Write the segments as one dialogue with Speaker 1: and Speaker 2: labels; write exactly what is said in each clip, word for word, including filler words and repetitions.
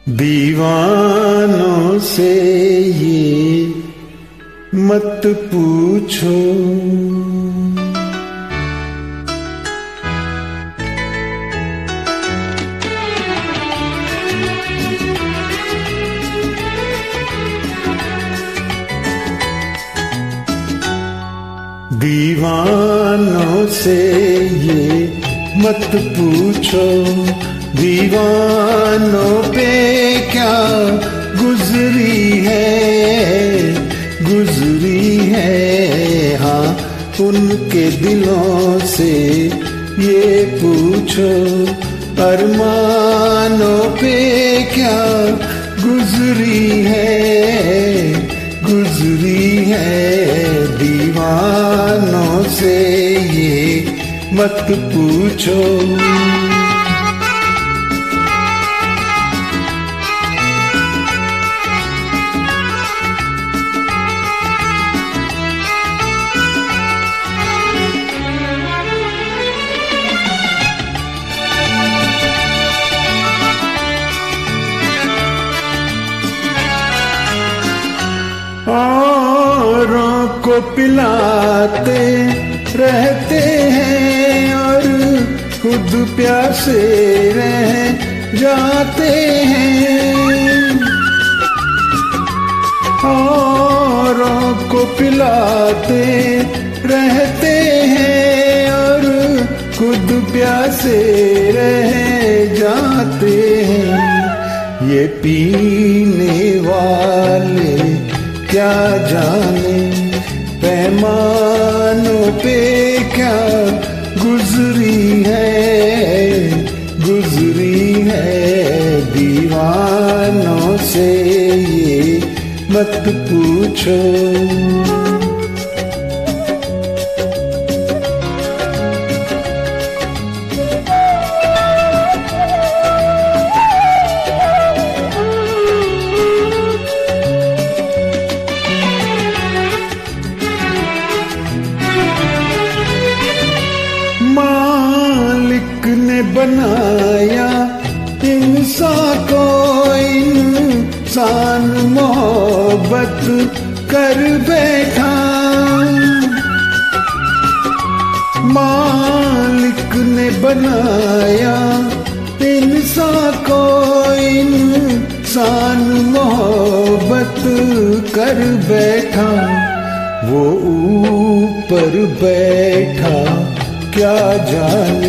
Speaker 1: दीवानों से ये मत पूछो, दीवानों से ये मत पूछो, दीवानों पे क्या गुजरी है, गुजरी है। हाँ, उनके दिलों से ये पूछो, अरमानों पे क्या गुजरी है, गुजरी है। दीवानों से ये मत पूछो। औरों को पिलाते रहते हैं और खुद प्यासे रह जाते हैं। औरों को पिलाते रहते हैं और खुद प्यासे रह जाते हैं। ये पीने वाले क्या जाने पैमानों पे क्या गुजरी है, गुजरी है। दीवानों से ये मत पूछो। मालिक ने बनाया इंसान को, इंसान मोहब्बत कर बैठा। मालिक ने बनाया इंसान को, इंसान मोहब्बत कर बैठा। वो ऊपर बैठा क्या जाने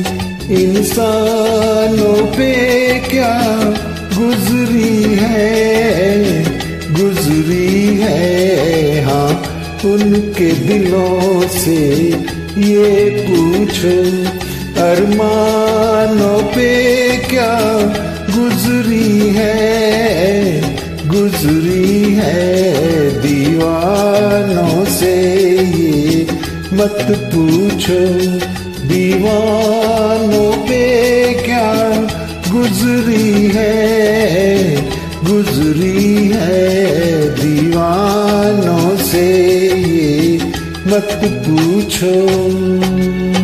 Speaker 1: इंसानों पे क्या गुजरी है, गुजरी है। हाँ, उनके दिलों से ये पूछो, अरमानों पे क्या गुजरी है, गुजरी है। दीवानों से ये मत पूछो, दीवानों पे क्या गुजरी है, गुजरी है। दीवानों से ये मत पूछो।